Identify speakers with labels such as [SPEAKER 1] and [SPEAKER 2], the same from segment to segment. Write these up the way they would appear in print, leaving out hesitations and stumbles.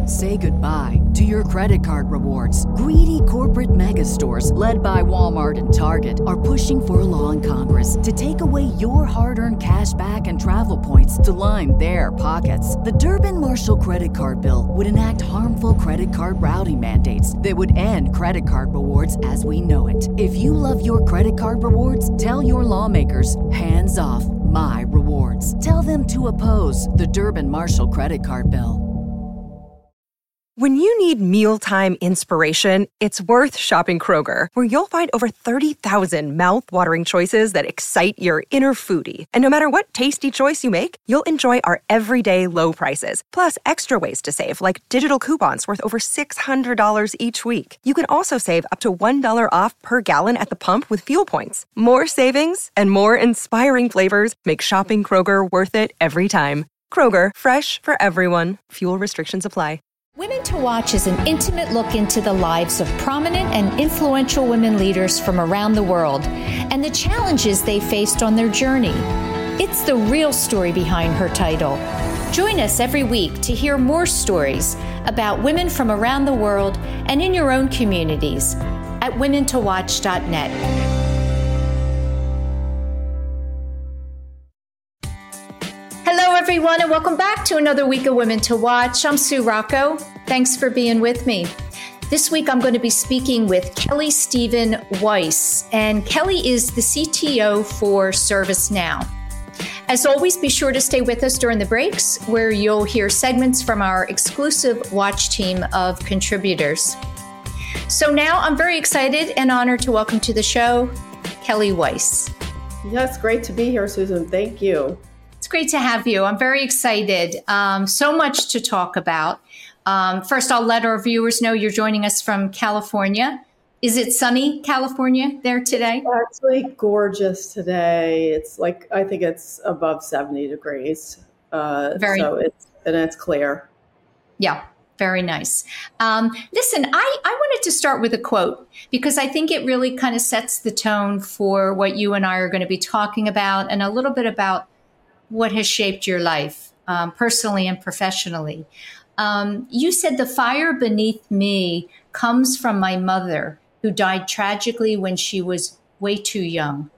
[SPEAKER 1] Say goodbye to your credit card rewards. Greedy corporate mega stores, led by Walmart and Target, are pushing for a law in Congress to take away your hard-earned cash back and travel points to line their pockets. The Durbin-Marshall credit card bill would enact harmful credit card routing mandates that would end credit card rewards as we know it. If you love your credit card rewards, tell your lawmakers, hands off my rewards. Tell them to oppose the Durbin-Marshall credit card bill.
[SPEAKER 2] When you need mealtime inspiration, it's worth shopping Kroger, where you'll find over 30,000 mouth-watering choices that excite your inner foodie. And no matter what tasty choice you make, you'll enjoy our everyday low prices, plus extra ways to save, like digital coupons worth over $600 each week. You can also save up to $1 off per gallon at the pump with fuel points. More savings and more inspiring flavors make shopping Kroger worth it every time. Kroger, fresh for everyone. Fuel restrictions apply.
[SPEAKER 3] Women to Watch is an intimate look into the lives of prominent and influential women leaders from around the world and the challenges they faced on their journey. It's the real story behind her title. Join us every week to hear more stories about women from around the world and in your own communities at womentowatch.net. Hello, everyone, and welcome back to another week of Women to Watch. I'm Sue Rocco. Thanks for being with me. This week, I'm going to be speaking with Kelly Steven Weiss, and Kelly is the CTO for ServiceNow. As always, be sure to stay with us during the breaks, where you'll hear segments from our exclusive Watch team of contributors. So now I'm very excited and honored to welcome to the show, Kelly Weiss.
[SPEAKER 4] Yes, great to be here, Susan. Thank you.
[SPEAKER 3] It's great to have you. I'm very excited. So much to talk about. First, I'll let our viewers know you're joining us from California. Is it sunny California there today?
[SPEAKER 4] Actually, gorgeous today. It's like, I think it's above 70 degrees. It's clear.
[SPEAKER 3] Yeah, very nice. Listen, I wanted to start with a quote because I think it really kind of sets the tone for what you and I are going to be talking about and a little bit about what has shaped your life, personally and professionally. You said the fire beneath me comes from my mother, who died tragically when she was way too young.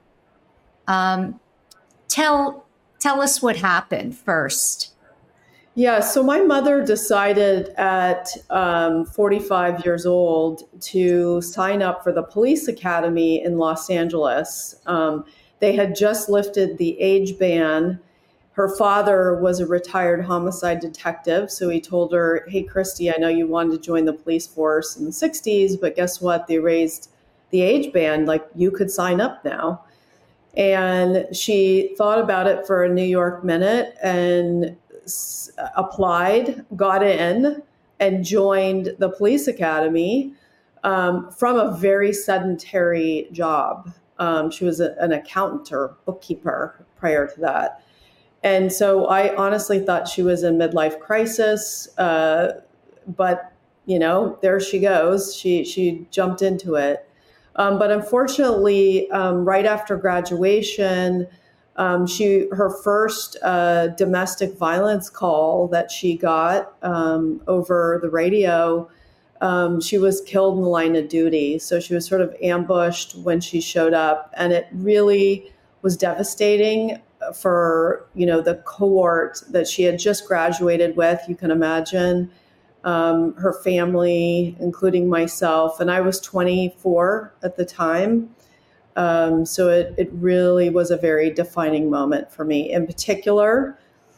[SPEAKER 3] Tell us what happened first.
[SPEAKER 4] Yeah, so my mother decided at 45 years old to sign up for the police academy in Los Angeles. They had just lifted the age ban. Her father was a retired homicide detective, so he told her, hey, Christy, I know you wanted to join the police force in the 60s, but guess what? They raised the age ban, like you could sign up now. And she thought about it for a New York minute and applied, got in, and joined the police academy from a very sedentary job. She was an accountant or bookkeeper prior to that. And so I honestly thought she was in midlife crisis, but there she goes. She jumped into it. But unfortunately, right after graduation, her first domestic violence call that she got over the radio, she was killed in the line of duty. So she was sort of ambushed when she showed up, and it really was devastating for, the cohort that she had just graduated with. You can imagine her family, including myself, and I was 24 at the time. So it really was a very defining moment for me. In particular,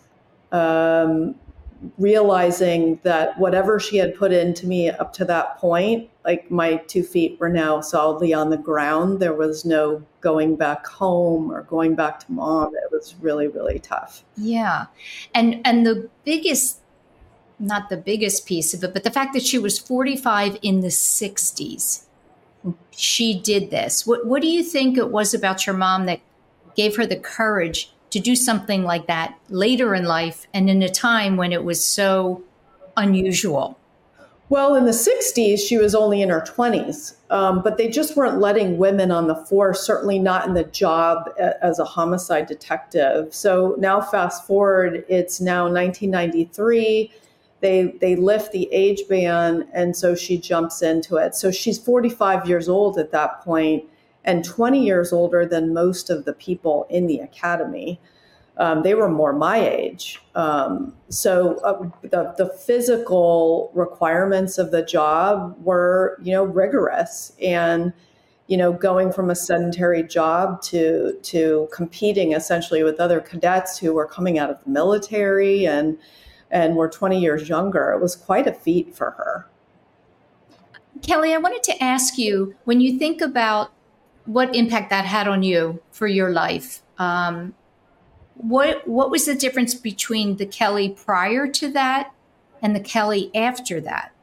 [SPEAKER 4] realizing that whatever she had put into me up to that point, like my 2 feet were now solidly on the ground. There was no going back home or going back to mom. It was really, really tough.
[SPEAKER 3] Yeah. And the biggest, not the biggest piece of it, but the fact that she was 45 in the 60s, she did this. What do you think it was about your mom that gave her the courage to do something like that later in life and in a time when it was so unusual?
[SPEAKER 4] Well, in the 60s, she was only in her 20s, but they just weren't letting women on the force, certainly not in the job as a homicide detective. So now fast forward, it's now 1993. they lift the age ban, and so she jumps into it. So she's 45 years old at that point and 20 years older than most of the people in the academy. They were more my age. So the physical requirements of the job were, rigorous, and, going from a sedentary job to competing essentially with other cadets who were coming out of the military and were 20 years younger. It was quite a feat for her.
[SPEAKER 3] Kelly, I wanted to ask you, when you think about what impact that had on you for your life, what was the difference between the Kelly prior to that and the Kelly after that?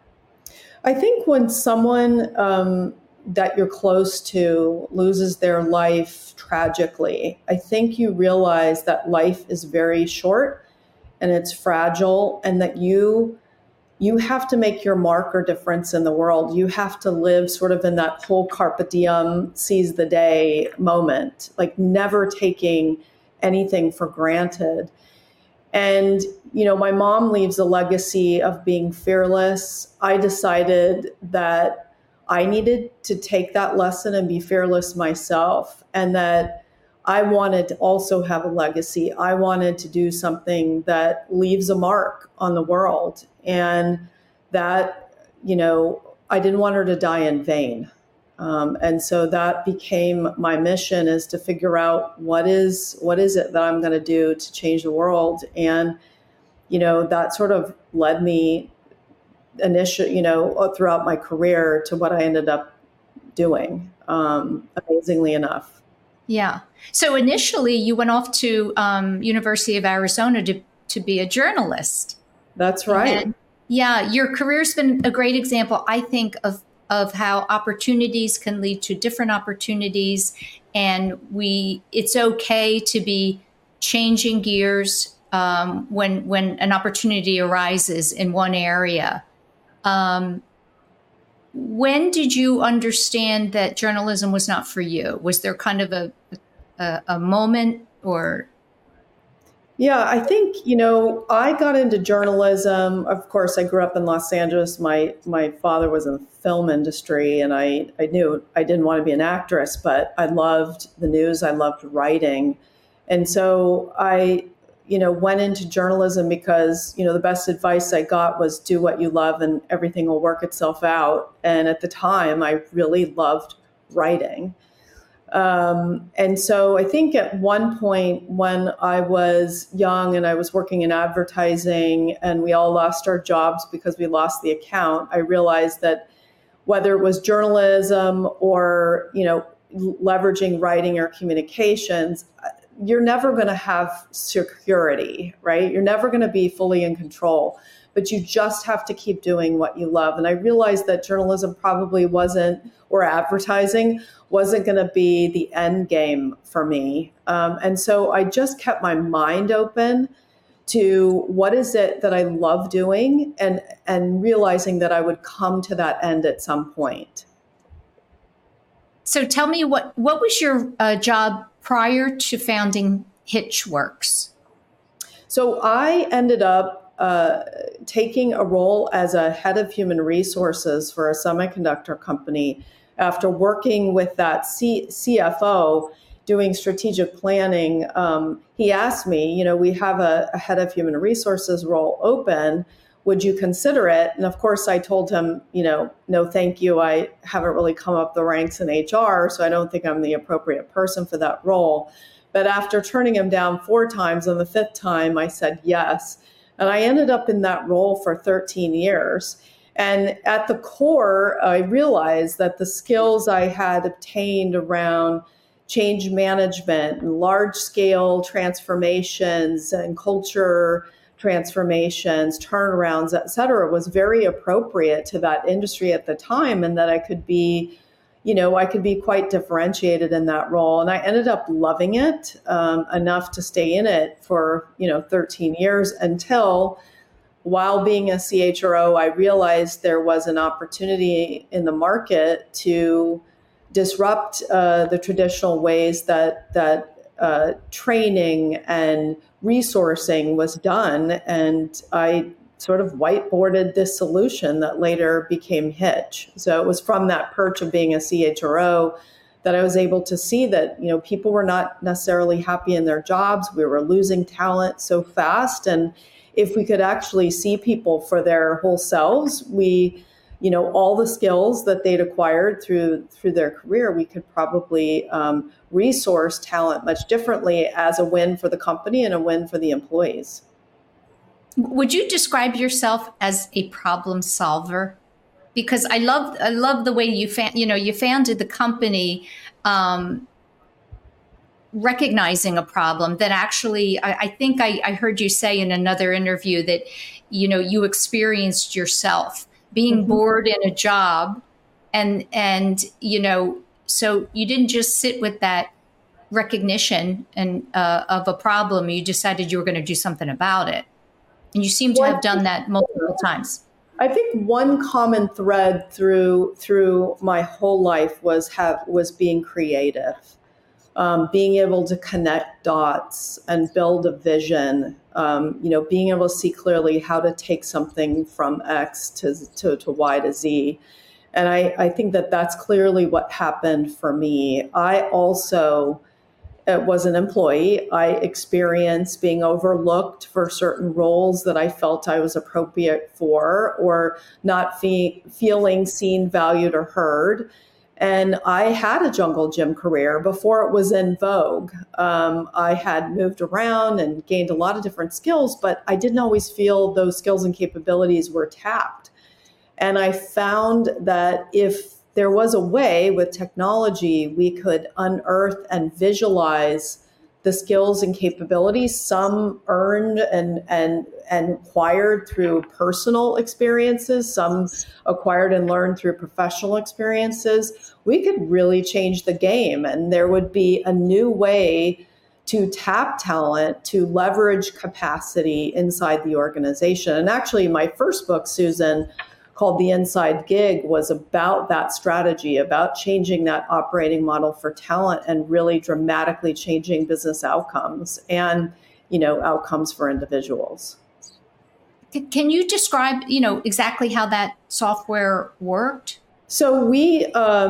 [SPEAKER 4] I think when someone that you're close to loses their life tragically, I think you realize that life is very short and it's fragile, and that you have to make your mark or difference in the world. You have to live sort of in that whole carpe diem, seize the day moment, like never taking anything for granted. And, my mom leaves a legacy of being fearless. I decided that I needed to take that lesson and be fearless myself, and that I wanted to also have a legacy. I wanted to do something that leaves a mark on the world, and that, I didn't want her to die in vain. And so that became my mission, is to figure out what is it that I'm going to do to change the world. And, that sort of led me initially, throughout my career to what I ended up doing, amazingly enough.
[SPEAKER 3] Yeah. So initially you went off to University of Arizona to be a journalist.
[SPEAKER 4] That's right.
[SPEAKER 3] And, yeah. Your career's been a great example, I think, of how opportunities can lead to different opportunities. And it's okay to be changing gears when an opportunity arises in one area. When did you understand that journalism was not for you? Was there kind of a moment or?
[SPEAKER 4] Yeah, I think, I got into journalism. Of course, I grew up in Los Angeles. My father was in the film industry, and I knew I didn't want to be an actress, but I loved the news. I loved writing. And so I, went into journalism because, the best advice I got was do what you love and everything will work itself out. And at the time, I really loved writing. And so I think at one point when I was young and I was working in advertising and we all lost our jobs because we lost the account, I realized that whether it was journalism or, leveraging writing or communications, you're never going to have security, right? You're never going to be fully in control, but you just have to keep doing what you love. And I realized that journalism probably wasn't, or advertising wasn't going to be the end game for me. And so I just kept my mind open to what is it that I love doing, and realizing that I would come to that end at some point.
[SPEAKER 3] So tell me, what was your job prior to founding Hitchworks?
[SPEAKER 4] So I ended up taking a role as a head of human resources for a semiconductor company after working with that CFO doing strategic planning. He asked me, we have a head of human resources role open. Would you consider it? And of course, I told him, no, thank you. I haven't really come up the ranks in HR, so I don't think I'm the appropriate person for that role. But after turning him down 4 times, on the 5th time, I said yes. And I ended up in that role for 13 years. And at the core, I realized that the skills I had obtained around change management and large-scale transformations and culture transformations, turnarounds, et cetera, was very appropriate to that industry at the time, and that I could be quite differentiated in that role. And I ended up loving it enough to stay in it for, 13 years until, while being a CHRO, I realized there was an opportunity in the market to disrupt the traditional ways that training and resourcing was done. And I sort of whiteboarded this solution that later became Hitch. So it was from that perch of being a CHRO that I was able to see that, people were not necessarily happy in their jobs. We were losing talent so fast. And if we could actually see people for their whole selves, all the skills that they'd acquired through their career, we could probably resource talent much differently as a win for the company and a win for the employees.
[SPEAKER 3] Would you describe yourself as a problem solver? Because I love the way you founded the company, recognizing a problem that actually, I think I heard you say in another interview that, you experienced yourself being bored in a job and, so you didn't just sit with that recognition and of a problem. You decided you were going to do something about it. And you seem to have done that multiple times.
[SPEAKER 4] I think one common thread through my whole life was being creative, being able to connect dots and build a vision. Being able to see clearly how to take something from X to Y to Z. And I think that's clearly what happened for me. I also was an employee. I experienced being overlooked for certain roles that I felt I was appropriate for, or not feeling seen, valued, or heard. And I had a jungle gym career before it was in vogue. I had moved around and gained a lot of different skills, but I didn't always feel those skills and capabilities were tapped. And I found that if there was a way with technology, we could unearth and visualize the skills and capabilities, some earned and acquired through personal experiences, some acquired and learned through professional experiences. We could really change the game, and there would be a new way to tap talent, to leverage capacity inside the organization. And actually, my first book, Susan, called The Inside Gig, was about that strategy, about changing that operating model for talent and really dramatically changing business outcomes and, outcomes for individuals.
[SPEAKER 3] Can you describe, exactly how that software worked?
[SPEAKER 4] So we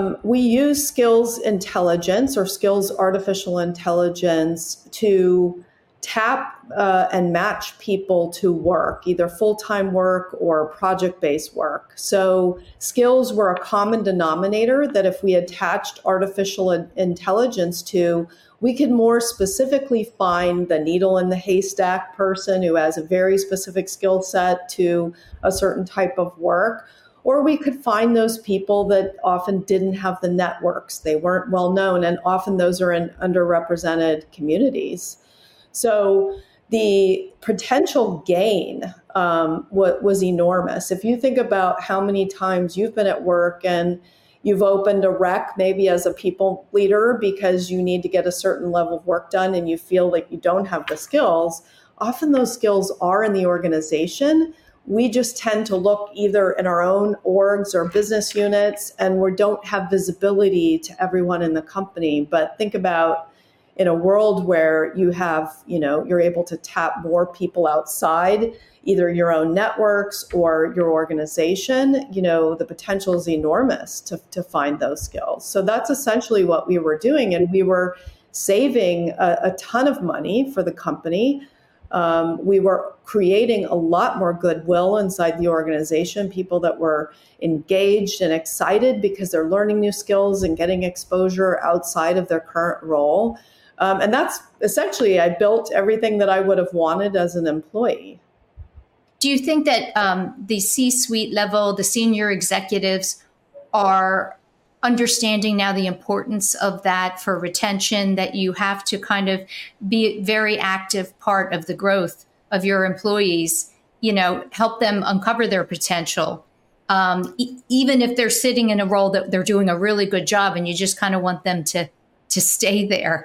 [SPEAKER 4] use skills intelligence or skills artificial intelligence to tap and match people to work, either full-time work or project-based work. So skills were a common denominator that if we attached artificial intelligence to, we could more specifically find the needle in the haystack person who has a very specific skill set to a certain type of work. Or we could find those people that often didn't have the networks. They weren't well known, and often those are in underrepresented communities. So the potential gain was enormous. If you think about how many times you've been at work and you've opened a rec, maybe as a people leader, because you need to get a certain level of work done and you feel like you don't have the skills, often those skills are in the organization. We just tend to look either in our own orgs or business units, and we don't have visibility to everyone in the company. But think about in a world where you have, you're able to tap more people outside, either your own networks or your organization, the potential is enormous to find those skills. So that's essentially what we were doing. And we were saving a ton of money for the company. We were creating a lot more goodwill inside the organization, people that were engaged and excited because they're learning new skills and getting exposure outside of their current role. And that's essentially, I built everything that I would have wanted as an employee.
[SPEAKER 3] Do you think that the C-suite level, the senior executives are understanding now the importance of that for retention, that you have to kind of be a very active part of the growth of your employees, help them uncover their potential, even if they're sitting in a role that they're doing a really good job and you just kind of want them to stay there?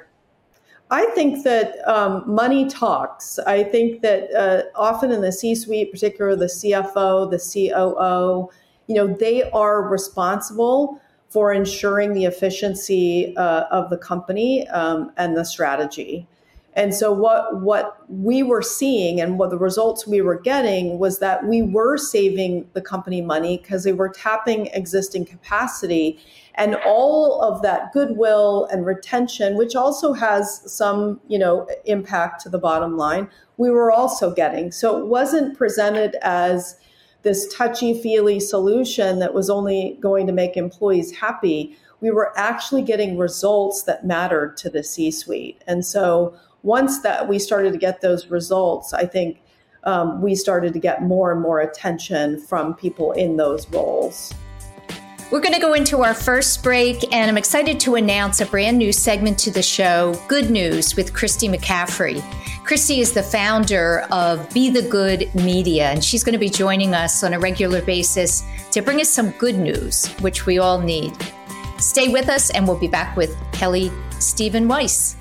[SPEAKER 4] I think that money talks. I think that often in the C-suite, particularly the CFO, the COO, they are responsible for ensuring the efficiency of the company and the strategy. And so what we were seeing and what the results we were getting was that we were saving the company money because they were tapping existing capacity, and all of that goodwill and retention, which also has some, impact to the bottom line, we were also getting. So it wasn't presented as this touchy-feely solution that was only going to make employees happy. We were actually getting results that mattered to the C-suite. And so once that we started to get those results, I think we started to get more and more attention from people in those roles.
[SPEAKER 3] We're going to go into our first break, and I'm excited to announce a brand new segment to the show, Good News with Christy McCaffrey. Christy is the founder of Be the Good Media, and she's going to be joining us on a regular basis to bring us some good news, which we all need. Stay with us, and we'll be back with Kelly Stephen Weiss.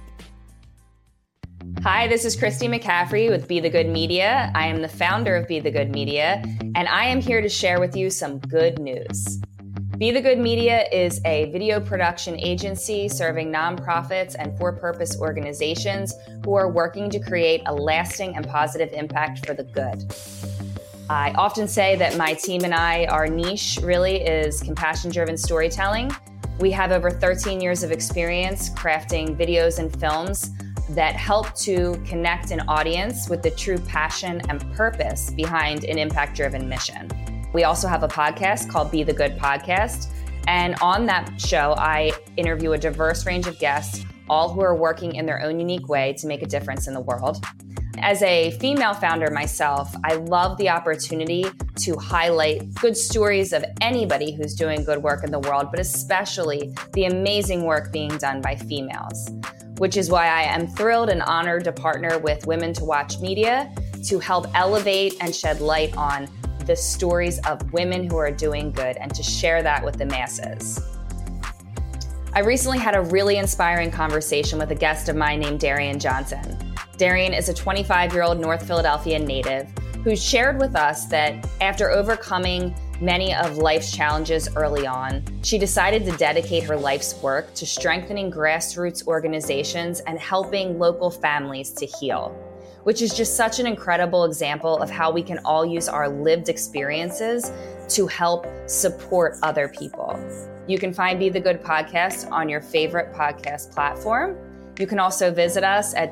[SPEAKER 5] Hi, this is Christy McCaffrey with Be the Good Media. I am the founder of Be the Good Media, and I am here to share with you some good news. Be the Good Media is a video production agency serving nonprofits and for-purpose organizations who are working to create a lasting and positive impact for the good. I often say that my team and I, our niche really is compassion-driven storytelling. We have over 13 years of experience crafting videos and films that help to connect an audience with the true passion and purpose behind an impact-driven mission. We also have a podcast called Be the Good Podcast. And on that show, I interview a diverse range of guests, all who are working in their own unique way to make a difference in the world. As a female founder myself, I love the opportunity to highlight good stories of anybody who's doing good work in the world, but especially the amazing work being done by females, which is why I am thrilled and honored to partner with Women to Watch Media to help elevate and shed light on the stories of women who are doing good and to share that with the masses. I recently had a really inspiring conversation with a guest of mine named Darian Johnson. Darian is a 25-year-old North Philadelphia native who shared with us that after overcoming many of life's challenges early on, she decided to dedicate her life's work to strengthening grassroots organizations and helping local families to heal, which is just such an incredible example of how we can all use our lived experiences to help support other people. You can find Be the Good Podcast on your favorite podcast platform. You can also visit us at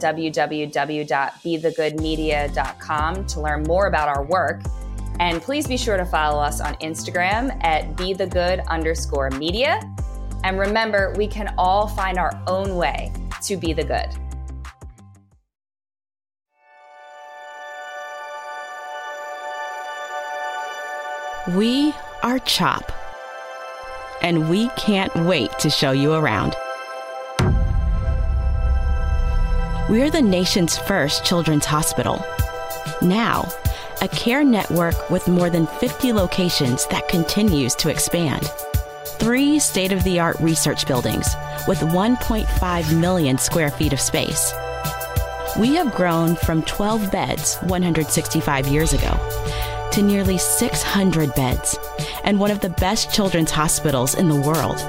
[SPEAKER 5] www.bethegoodmedia.com to learn more about our work. And please be sure to follow us on Instagram at bethegood_media. And remember, we can all find our own way to be the good.
[SPEAKER 6] We are CHOP, and we can't wait to show you around. We're the nation's first children's hospital. Now, a care network with more than 50 locations that continues to expand. 3 state-of-the-art research buildings with 1.5 million square feet of space. We have grown from 12 beds 165 years ago to nearly 600 beds and one of the best children's hospitals in the world.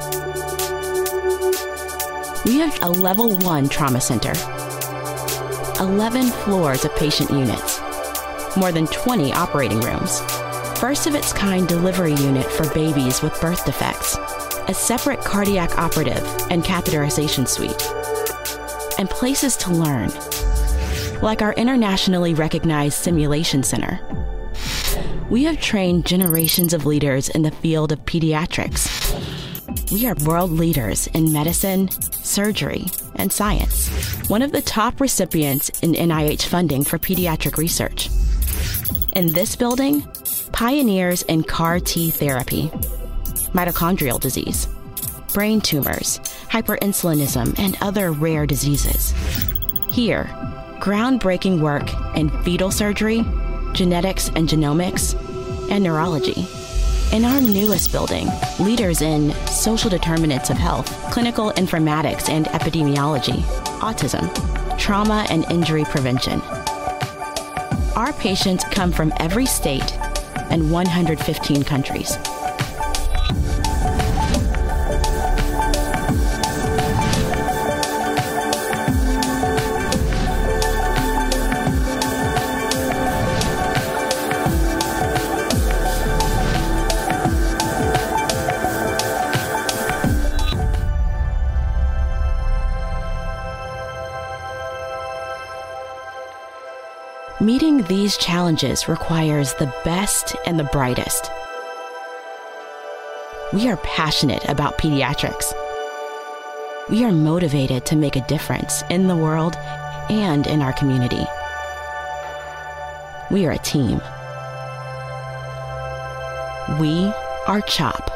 [SPEAKER 6] We have a level 1 trauma center, 11 floors of patient units, more than 20 operating rooms, first of its kind delivery unit for babies with birth defects, a separate cardiac operative and catheterization suite, and places to learn, like our internationally recognized simulation center. We have trained generations of leaders in the field of pediatrics. We are world leaders in medicine, surgery, and science. One of the top recipients in NIH funding for pediatric research. In this building, pioneers in CAR T therapy, mitochondrial disease, brain tumors, hyperinsulinism, and other rare diseases. Here, groundbreaking work in fetal surgery, genetics and genomics, and neurology. In our newest building, leaders in social determinants of health, clinical informatics and epidemiology, autism, trauma and injury prevention. Our patients come from every state and 115 countries. of these challenges requires the best and the brightest. We are passionate about pediatrics. We are motivated to make a difference in the world and in our community. We are a team. We are CHOP.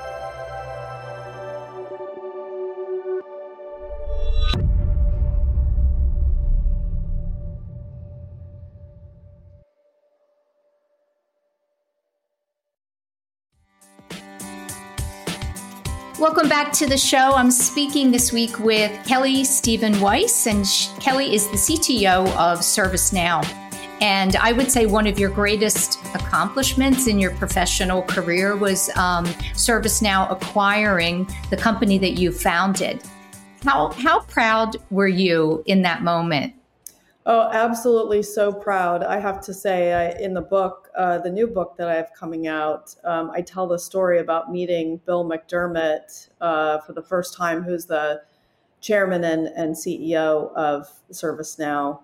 [SPEAKER 3] Welcome back to the show. I'm speaking this week with Kelly Stephen Weiss, and Kelly is the CTO of ServiceNow. And I would say one of your greatest accomplishments in your professional career was ServiceNow acquiring the company that you founded. How proud were you in that moment?
[SPEAKER 4] Oh, absolutely so proud. I have to say, in the book, the new book that I have coming out, I tell the story about meeting Bill McDermott for the first time, who's the chairman and CEO of ServiceNow.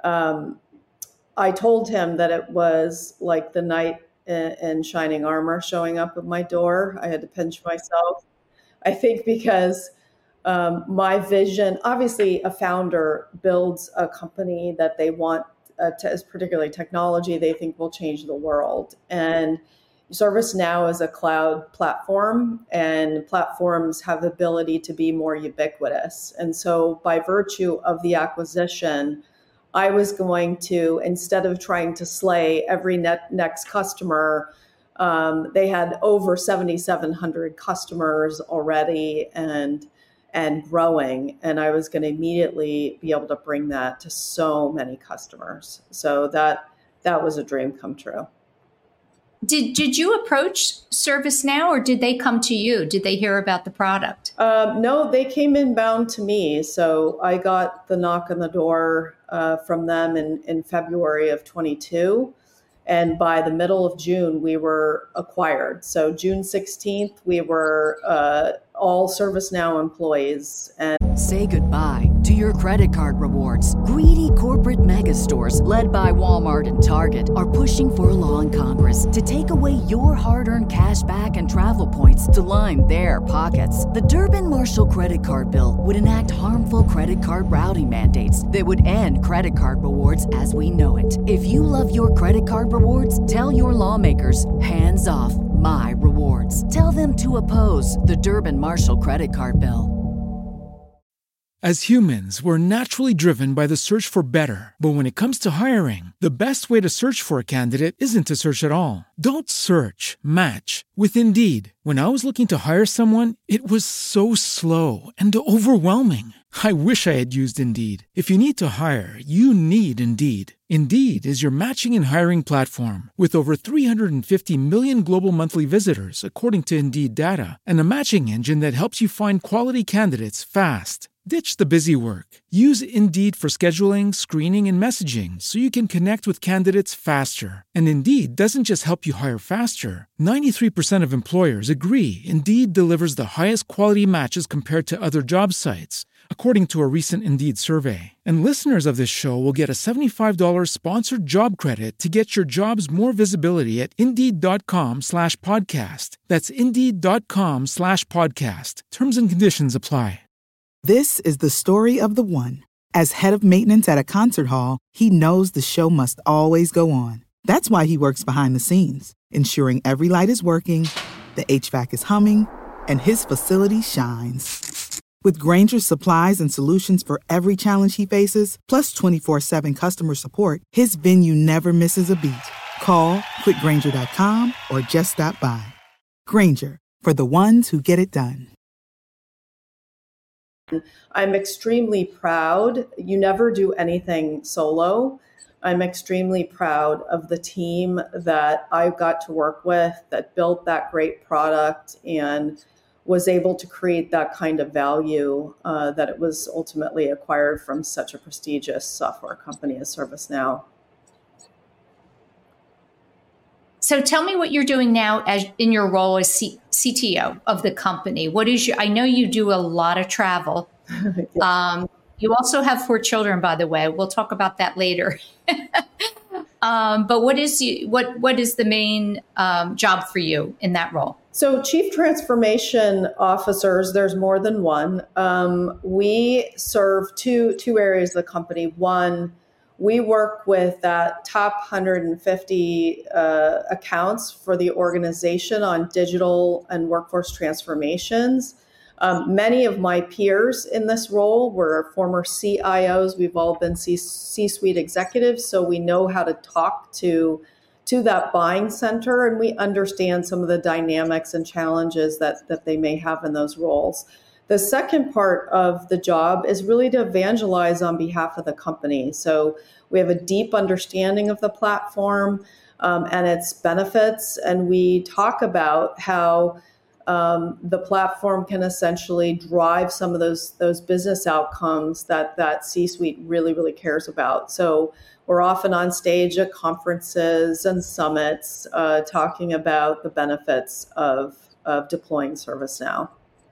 [SPEAKER 4] I told him that it was like the knight in shining armor showing up at my door. I had to pinch myself, I think, because my vision, obviously a founder builds a company that they want, particularly technology, they think will change the world. And ServiceNow is a cloud platform, and platforms have the ability to be more ubiquitous. And so by virtue of the acquisition, I was going to, instead of trying to slay every next customer, they had over 7,700 customers already and growing. And I was going to immediately be able to bring that to so many customers. So that was a dream come true.
[SPEAKER 3] Did you approach ServiceNow, or did they come to you? Did they hear about the product?
[SPEAKER 4] No, they came inbound to me. So I got the knock on the door from them in February of 22. And by the middle of June, we were acquired. So June 16th, we were all ServiceNow employees. And
[SPEAKER 1] say goodbye to your credit card rewards. Greedy corporate mega stores, led by Walmart and Target, are pushing for a law in Congress to take away your hard-earned cash back and travel points to line their pockets. The Durbin-Marshall credit card bill would enact harmful credit card routing mandates that would end credit card rewards as we know it. If you love your credit card rewards, tell your lawmakers, hands off my rewards. Tell them to oppose the Durbin-Marshall credit card bill.
[SPEAKER 7] As humans, we're naturally driven by the search for better. But when it comes to hiring, the best way to search for a candidate isn't to search at all. Don't search, match with Indeed. When I was looking to hire someone, it was so slow and overwhelming. I wish I had used Indeed. If you need to hire, you need Indeed. Indeed is your matching and hiring platform with over 350 million global monthly visitors, according to Indeed data, and a matching engine that helps you find quality candidates fast. Ditch the busy work. Use Indeed for scheduling, screening, and messaging so you can connect with candidates faster. And Indeed doesn't just help you hire faster. 93% of employers agree Indeed delivers the highest quality matches compared to other job sites, according to a recent Indeed survey. And listeners of this show will get a $75 sponsored job credit to get your jobs more visibility at Indeed.com/podcast. That's Indeed.com/podcast. Terms and conditions apply.
[SPEAKER 8] This is the story of the one. As head of maintenance at a concert hall, he knows the show must always go on. That's why he works behind the scenes, ensuring every light is working, the HVAC is humming, and his facility shines. With Grainger's supplies and solutions for every challenge he faces, plus 24/7 customer support, his venue never misses a beat. Call quickgrainger.com or just stop by. Grainger, for the ones who get it done.
[SPEAKER 4] I'm extremely proud. You never do anything solo. I'm extremely proud of the team that I got to work with that built that great product and was able to create that kind of value that it was ultimately acquired from such a prestigious software company as ServiceNow.
[SPEAKER 3] So tell me what you're doing now as in your role as CTO of the company. What is I know you do a lot of travel.
[SPEAKER 4] Yeah.
[SPEAKER 3] You also have 4 children, by the way. We'll talk about that later. But what is the main job for you in that role?
[SPEAKER 4] So chief transformation officers, there's more than one. We serve two areas of the company. One, we work with that top 150 accounts for the organization on digital and workforce transformations. Many of my peers in this role were former CIOs. We've all been C-suite executives, so we know how to talk to that buying center, and we understand some of the dynamics and challenges that they may have in those roles. The second part of the job is really to evangelize on behalf of the company. So we have a deep understanding of the platform and its benefits, and we talk about how the platform can essentially drive some of those business outcomes that C-suite really, really cares about. So we're often on stage at conferences and summits talking about the benefits of deploying ServiceNow.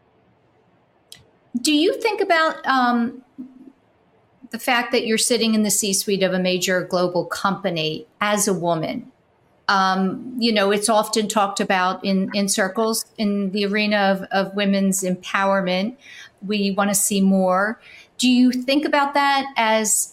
[SPEAKER 3] Do you think about the fact that you're sitting in the C-suite of a major global company as a woman? It's often talked about in circles in the arena of women's empowerment. We want to see more. Do you think about that as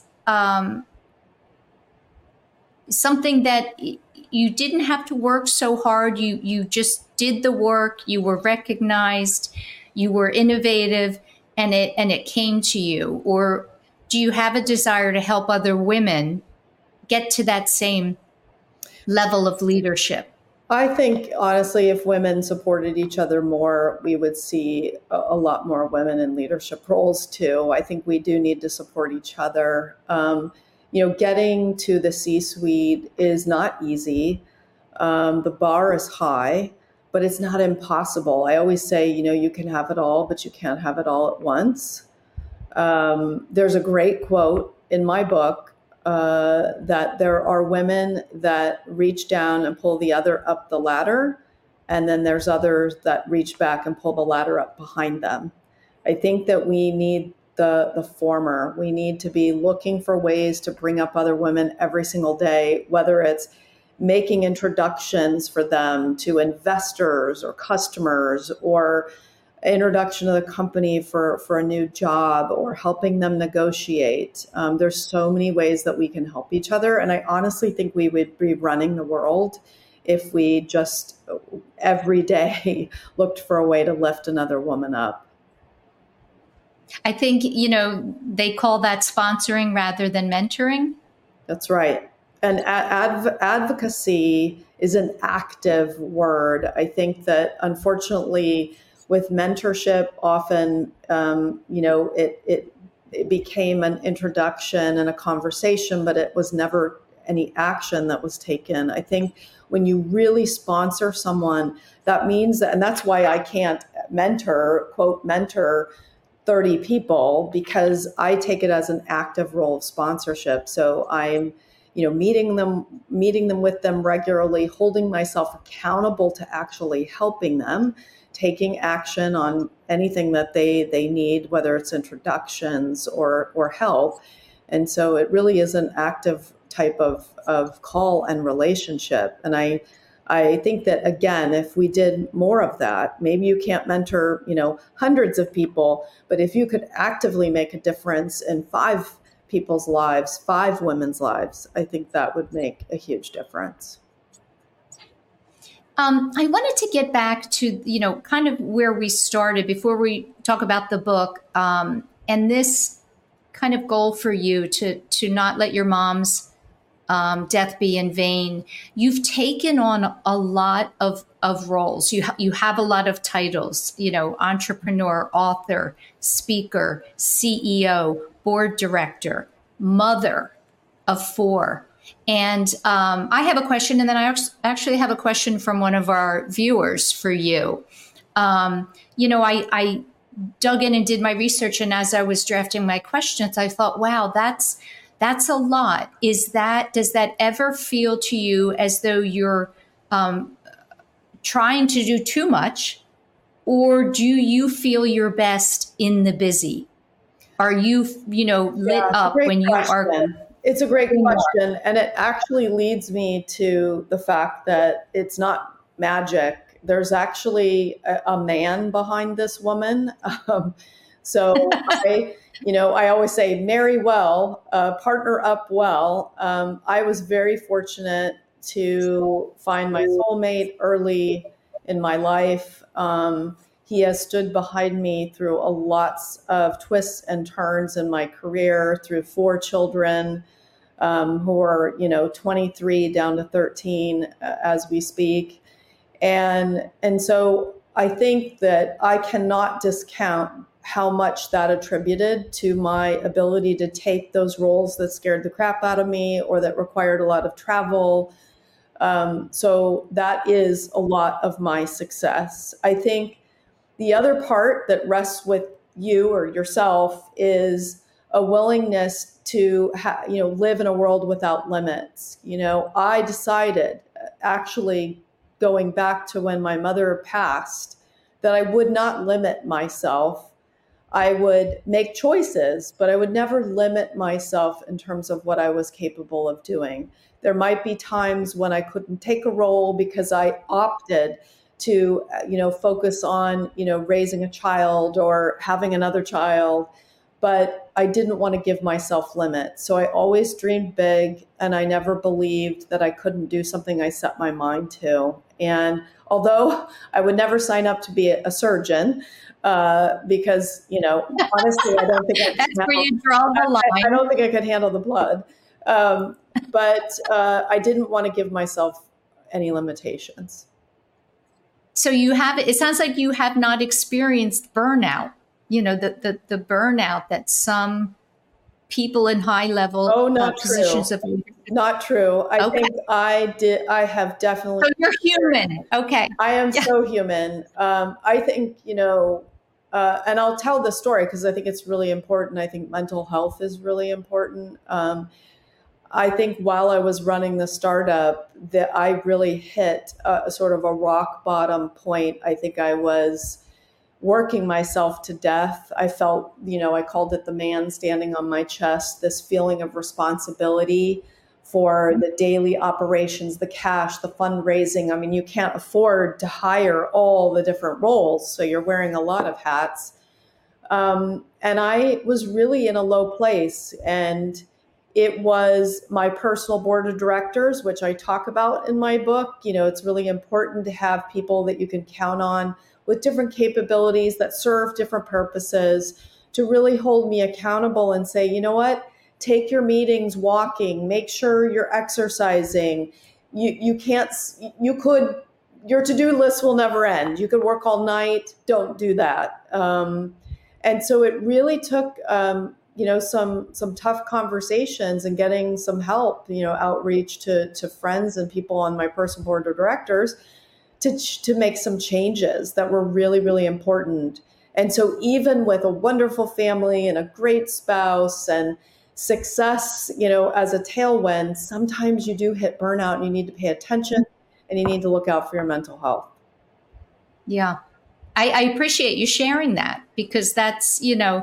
[SPEAKER 3] something that you didn't have to work so hard? You just did the work. You were recognized. You were innovative, and it came to you. Or do you have a desire to help other women get to that same level of leadership?
[SPEAKER 4] I think, honestly, if women supported each other more, we would see a lot more women in leadership roles, too. I think we do need to support each other. Getting to the C-suite is not easy. The bar is high, but it's not impossible. I always say, you can have it all, but you can't have it all at once. There's a great quote in my book that there are women that reach down and pull the other up the ladder, and then there's others that reach back and pull the ladder up behind them. I think that we need the former. We need to be looking for ways to bring up other women every single day, whether it's making introductions for them to investors or customers, or introduction to the company for a new job, or helping them negotiate. There's so many ways that we can help each other. And I honestly think we would be running the world if we just every day looked for a way to lift another woman up.
[SPEAKER 3] I think, they call that sponsoring rather than mentoring. That's
[SPEAKER 4] right. And advocacy is an active word. I think that unfortunately with mentorship, often, it became an introduction and a conversation, but it was never any action that was taken. I think when you really sponsor someone, that means that, and that's why I can't quote mentor 30 people, because I take it as an active role of sponsorship. So I'm, meeting them with them regularly, holding myself accountable to actually helping them, taking action on anything that they need, whether it's introductions or help. And so it really is an active type of call and relationship. And I think that, again, if we did more of that, maybe you can't mentor, hundreds of people, but if you could actively make a difference in 5 people's lives, 5 women's lives, I think that would make a huge difference.
[SPEAKER 3] I wanted to get back to, kind of where we started before we talk about the book, and this kind of goal for you to not let your mom's death be in vain. You've taken on a lot of roles. You have a lot of titles, entrepreneur, author, speaker, CEO, board director, mother of 4. And I have a question, and then I actually have a question from one of our viewers for you. I dug in and did my research, and as I was drafting my questions, I thought, wow, that's a lot. Does that ever feel to you as though you're trying to do too much, or do you feel your best in the busy? Are you, lit up when you are?
[SPEAKER 4] It's a great question. And it actually leads me to the fact that it's not magic. There's actually a man behind this woman. So I always say, marry well, partner up well. I was very fortunate to find my soulmate early in my life. He has stood behind me through lots of twists and turns in my career, through 4 children who are, 23 down to 13 as we speak. And so I think that I cannot discount how much that attributed to my ability to take those roles that scared the crap out of me or that required a lot of travel. So that is a lot of my success. I think the other part that rests with you or yourself is a willingness to live in a world without limits. I decided, actually going back to when my mother passed, that I would not limit myself. I would make choices, but I would never limit myself in terms of what I was capable of doing. There might be times when I couldn't take a role because I opted to, focus on, raising a child or having another child, but I didn't want to give myself limits. So I always dreamed big, and I never believed that I couldn't do something I set my mind to. And although I would never sign up to be a surgeon, because, honestly, I don't think
[SPEAKER 3] that's where you draw the line.
[SPEAKER 4] I don't think I could handle the blood. But I didn't want to give myself any limitations.
[SPEAKER 3] So it sounds like you have not experienced burnout, the burnout that some people in high level positions of leadership.
[SPEAKER 4] Not true. I think I did. I have definitely.
[SPEAKER 3] So you're human. Okay.
[SPEAKER 4] I am so human. I think, and I'll tell the story because I think it's really important. I think mental health is really important. I think while I was running the startup, that I really hit a sort of a rock bottom point. I think I was working myself to death. I felt, I called it the man standing on my chest, this feeling of responsibility for the daily operations, the cash, the fundraising. I mean, you can't afford to hire all the different roles, so you're wearing a lot of hats. And I was really in a low place, and it was my personal board of directors, which I talk about in my book. It's really important to have people that you can count on with different capabilities that serve different purposes to really hold me accountable and say, you know what, take your meetings walking, make sure you're exercising. Your to-do list will never end. You could work all night. Don't do that. And so it really took, some tough conversations and getting some help, outreach to friends and people on my personal board of directors to make some changes that were really, really important. And so even with a wonderful family and a great spouse and success, as a tailwind, sometimes you do hit burnout and you need to pay attention and you need to look out for your mental health.
[SPEAKER 3] Yeah. I appreciate you sharing that because that's,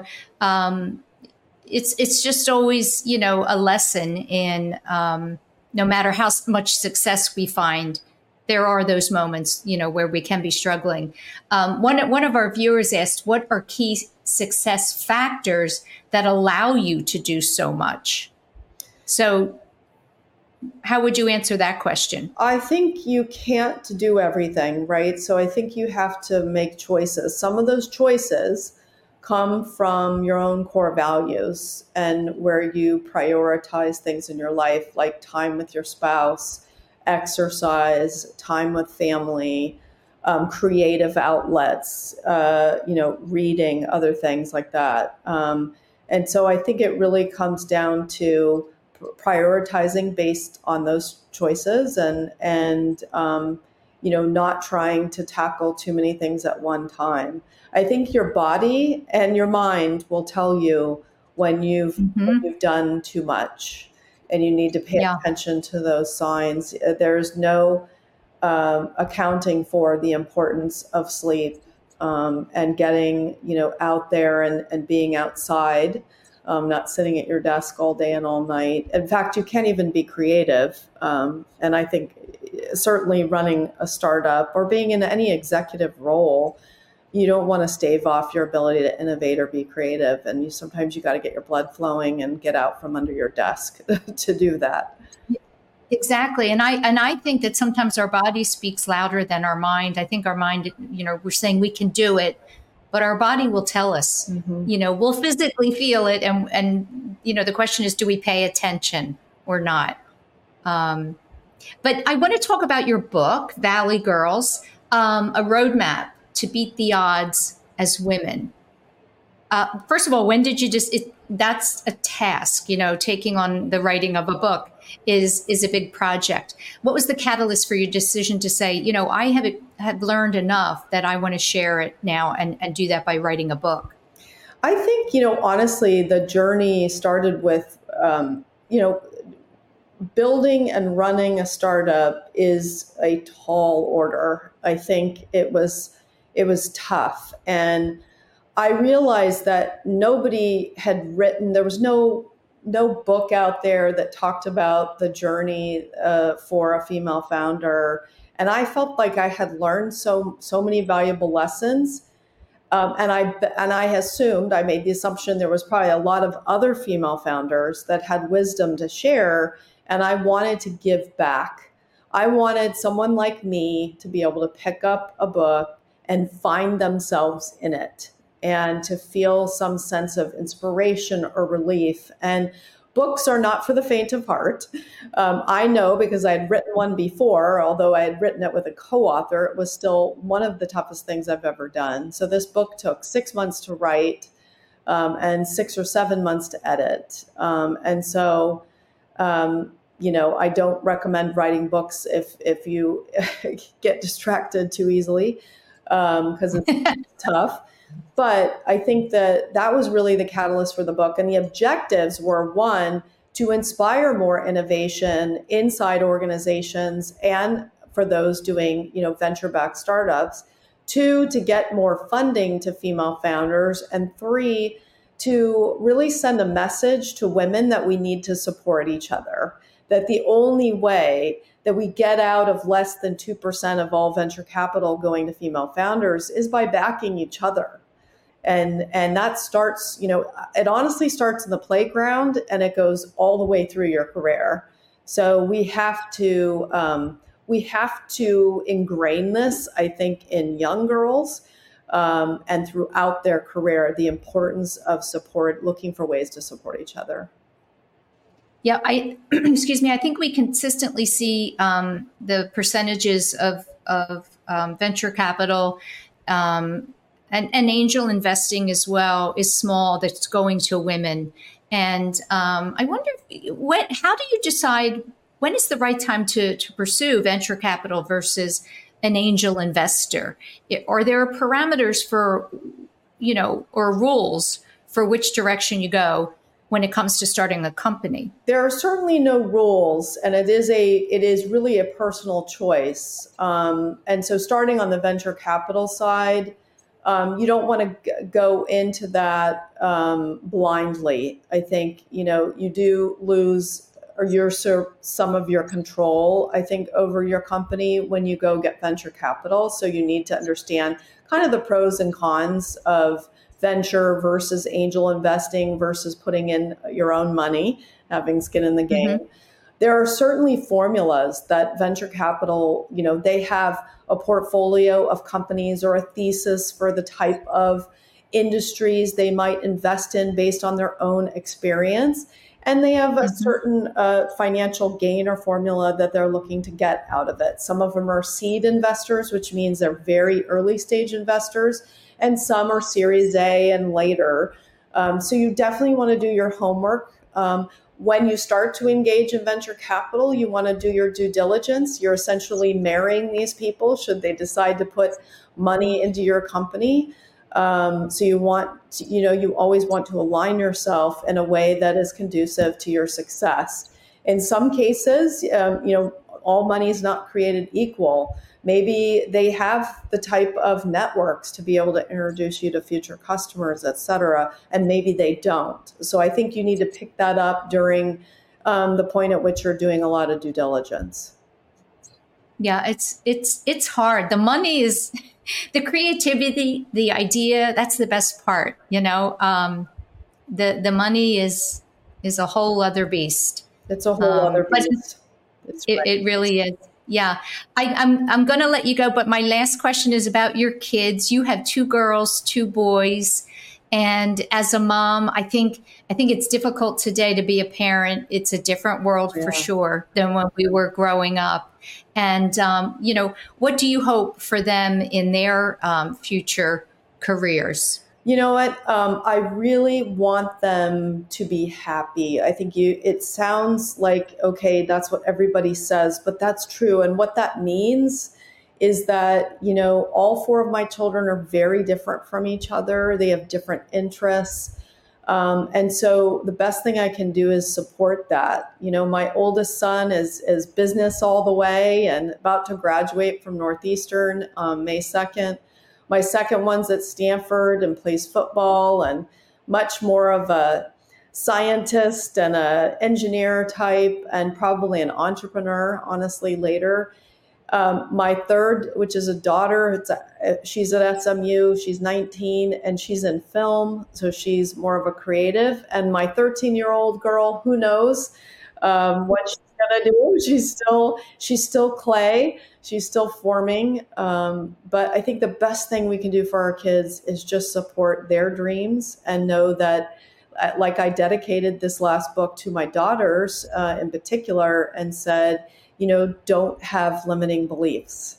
[SPEAKER 3] it's just always, a lesson in no matter how much success we find, there are those moments, where we can be struggling. One of our viewers asked, what are key success factors that allow you to do so much? So how would you answer that question?
[SPEAKER 4] I think you can't do everything, right? So I think you have to make choices. Some of those choices come from your own core values and where you prioritize things in your life, like time with your spouse, exercise, time with family, creative outlets, reading, other things like that. And so I think it really comes down to prioritizing based on those choices and not trying to tackle too many things at one time. I think your body and your mind will tell you when you've done too much and you need to pay attention to those signs. There's no accounting for the importance of sleep and getting, out there and being outside. not sitting at your desk all day and all night. In fact, you can't even be creative. And I think certainly running a startup or being in any executive role, you don't want to stave off your ability to innovate or be creative. And sometimes you got to get your blood flowing and get out from under your desk to do that.
[SPEAKER 3] Exactly. And I think that sometimes our body speaks louder than our mind. I think our mind, we're saying we can do it, but our body will tell us, we'll physically feel it. And the question is, do we pay attention or not? But I want to talk about your book, Valley Girls, a roadmap to beat the odds as women. First of all, when did you that's a task, taking on the writing of a book is a big project. What was the catalyst for your decision to say, I have learned enough that I want to share it now and do that by writing a book?
[SPEAKER 4] I think, honestly, the journey started with, building and running a startup is a tall order. I think it was tough. And I realized that nobody had written, there was no book out there that talked about the journey for a female founder. And I felt like I had learned so many valuable lessons. And I assumed, I made the assumption there was probably a lot of other female founders that had wisdom to share. And I wanted to give back. I wanted someone like me to be able to pick up a book and find themselves in it, and to feel some sense of inspiration or relief. And books are not for the faint of heart. I know, because I had written one before, although I had written it with a co-author, it was still one of the toughest things I've ever done. So this book took 6 months to write and 6 or 7 months to edit. I don't recommend writing books if you get distracted too easily, because it's tough. But I think that was really the catalyst for the book. And the objectives were, one, to inspire more innovation inside organizations and for those doing, venture-backed startups. 2, to get more funding to female founders. And 3, to really send a message to women that we need to support each other. That the only way that we get out of less than 2% of all venture capital going to female founders is by backing each other. And that starts, it honestly starts in the playground and it goes all the way through your career. So we have to ingrain this, I think, in young girls and throughout their career, the importance of support, looking for ways to support each other.
[SPEAKER 3] Yeah, excuse me. I think we consistently see the percentages of venture capital and angel investing as well is small. That's going to women, and I wonder how do you decide when is the right time to pursue venture capital versus an angel investor? Are there parameters for or rules for which direction you go when it comes to starting a company? There
[SPEAKER 4] are certainly no rules, and it is really a personal choice. And so starting on the venture capital side, you don't want to go into that blindly. I think, you do lose some of your control, I think, over your company when you go get venture capital. So you need to understand kind of the pros and cons of venture versus angel investing versus putting in your own money, having skin in the game. Mm-hmm. There are certainly formulas that venture capital, they have a portfolio of companies or a thesis for the type of industries they might invest in based on their own experience. And they have a certain financial gain or formula that they're looking to get out of it. Some of them are seed investors, which means they're very early stage investors. And some are Series A and later. So you definitely want to do your homework. When you start to engage in venture capital, you want to do your due diligence. You're essentially marrying these people should they decide to put money into your company. So you always want to align yourself in a way that is conducive to your success. In some cases, all money is not created equal. Maybe they have the type of networks to be able to introduce you to future customers, et cetera, and maybe they don't. So I think you need to pick that up during the point at which you're doing a lot of due diligence.
[SPEAKER 3] Yeah, it's hard. The money is the creativity, the idea. That's the best part. The money is a whole other beast.
[SPEAKER 4] It's a whole other beast.
[SPEAKER 3] It really is. Yeah. I'm going to let you go, but my last question is about your kids. You have 2 girls, 2 boys. And as a mom, I think it's difficult today to be a parent. It's a different world for sure than when we were growing up. And, what do you hope for them in their future careers?
[SPEAKER 4] You know what? I really want them to be happy. I think it sounds like, okay, that's what everybody says, but that's true. And what that means is that, all 4 of my children are very different from each other. They have different interests. And so the best thing I can do is support that. My oldest son is business all the way and about to graduate from Northeastern May 2nd. My second one's at Stanford and plays football and much more of a scientist and an engineer type and probably an entrepreneur, honestly, later. My third, which is a daughter, she's at SMU, she's 19 and she's in film. So she's more of a creative. And my 13-year-old girl, who knows what she's going to do. She's still clay. She's still forming. But I think the best thing we can do for our kids is just support their dreams and know that, like I dedicated this last book to my daughters in particular and said, don't have limiting beliefs.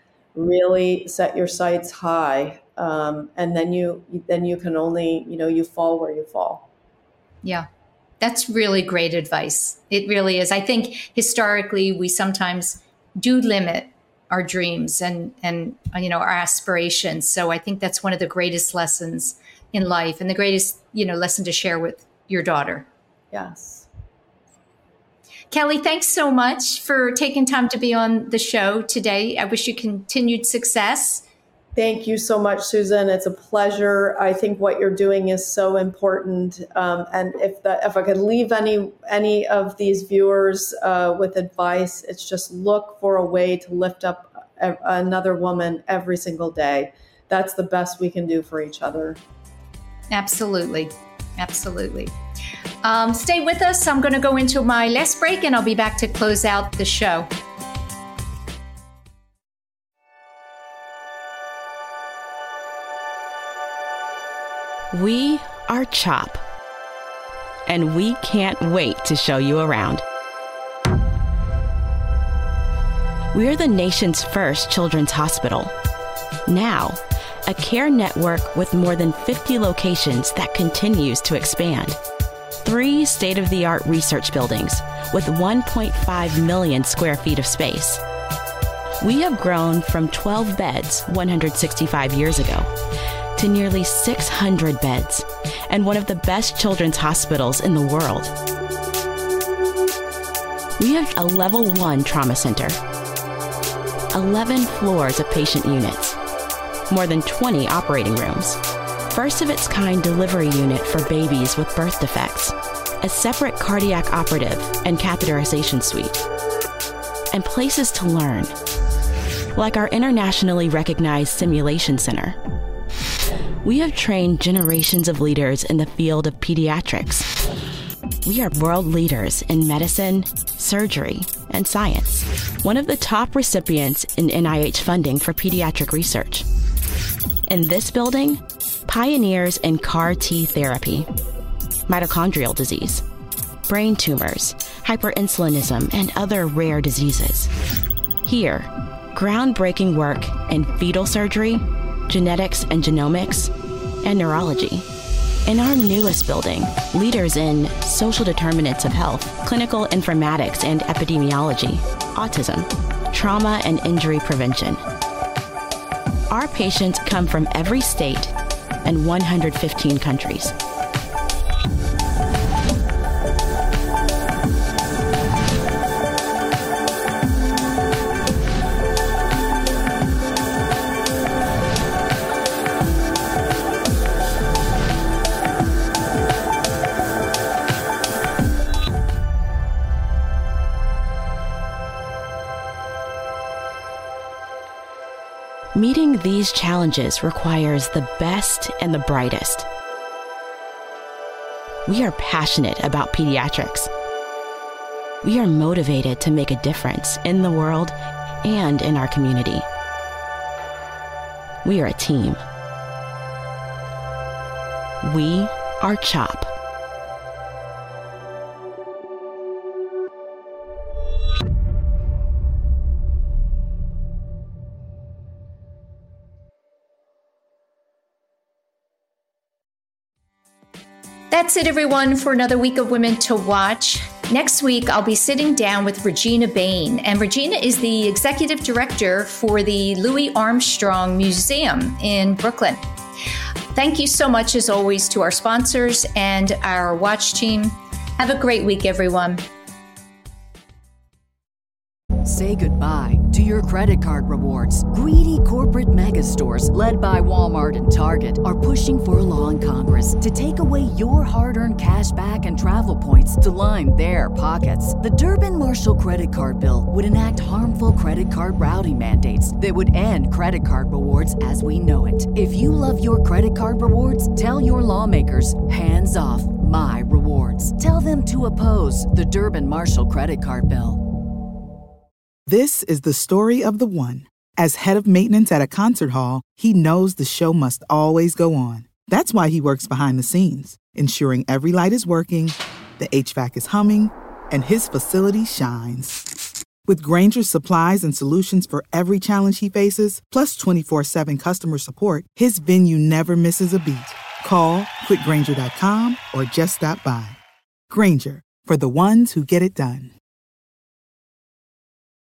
[SPEAKER 4] Really set your sights high. And then you can only, you fall where you fall. Yeah.
[SPEAKER 3] That's really great advice. It really is. I think historically we sometimes do limit our dreams and our aspirations. So I think that's one of the greatest lessons in life and the greatest, lesson to share with your daughter.
[SPEAKER 4] Yes.
[SPEAKER 3] Kelly, thanks so much for taking time to be on the show today. I wish you continued success.
[SPEAKER 4] Thank you so much, Susan. It's a pleasure. I think what you're doing is so important. And if I could leave any of these viewers with advice, it's just look for a way to lift up another woman every single day. That's the best we can do for each other.
[SPEAKER 3] Absolutely. Absolutely. Stay with us. I'm going to go into my last break and I'll be back to close out the show.
[SPEAKER 6] We are CHOP, and we can't wait to show you around. We're the nation's first children's hospital. Now, a care network with more than 50 locations that continues to expand. 3 state-of-the-art research buildings with 1.5 million square feet of space. We have grown from 12 beds 165 years ago to nearly 600 beds and one of the best children's hospitals in the world. We have a level 1 trauma center, 11 floors of patient units, more than 20 operating rooms, first of its kind delivery unit for babies with birth defects, a separate cardiac operative and catheterization suite, and places to learn, like our internationally recognized simulation center. We have trained generations of leaders in the field of pediatrics. We are world leaders in medicine, surgery, and science. One of the top recipients in NIH funding for pediatric research. In this building, pioneers in CAR T therapy, mitochondrial disease, brain tumors, hyperinsulinism, and other rare diseases. Here, groundbreaking work in fetal surgery, genetics and genomics, and neurology. In our newest building, leaders in social determinants of health, clinical informatics and epidemiology, autism, trauma and injury prevention. Our patients come from every state and 115 countries. Meeting these challenges requires the best and the brightest. We are passionate about pediatrics. We are motivated to make a difference in the world and in our community. We are a team. We are CHOP.
[SPEAKER 3] That's it, everyone, for another week of Women to Watch. Next week, I'll be sitting down with Regina Bain, and Regina is the executive director for the Louis Armstrong Museum in Brooklyn. Thank you so much, as always, to our sponsors and our watch team. Have a great week, everyone.
[SPEAKER 1] Say goodbye to your credit card rewards. Greedy corporate mega stores, led by Walmart and Target, are pushing for a law in Congress to take away your hard-earned cash back and travel points to line their pockets. The Durbin-Marshall credit card bill would enact harmful credit card routing mandates that would end credit card rewards as we know it. If you love your credit card rewards, tell your lawmakers, hands off my rewards. Tell them to oppose the Durbin-Marshall credit card bill.
[SPEAKER 8] This is the story of the one. As head of maintenance at a concert hall, he knows the show must always go on. That's why he works behind the scenes, ensuring every light is working, the HVAC is humming, and his facility shines. With Grainger's supplies and solutions for every challenge he faces, plus 24/7 customer support, his venue never misses a beat. Call quickgrainger.com or just stop by. Grainger, for the ones who get it done.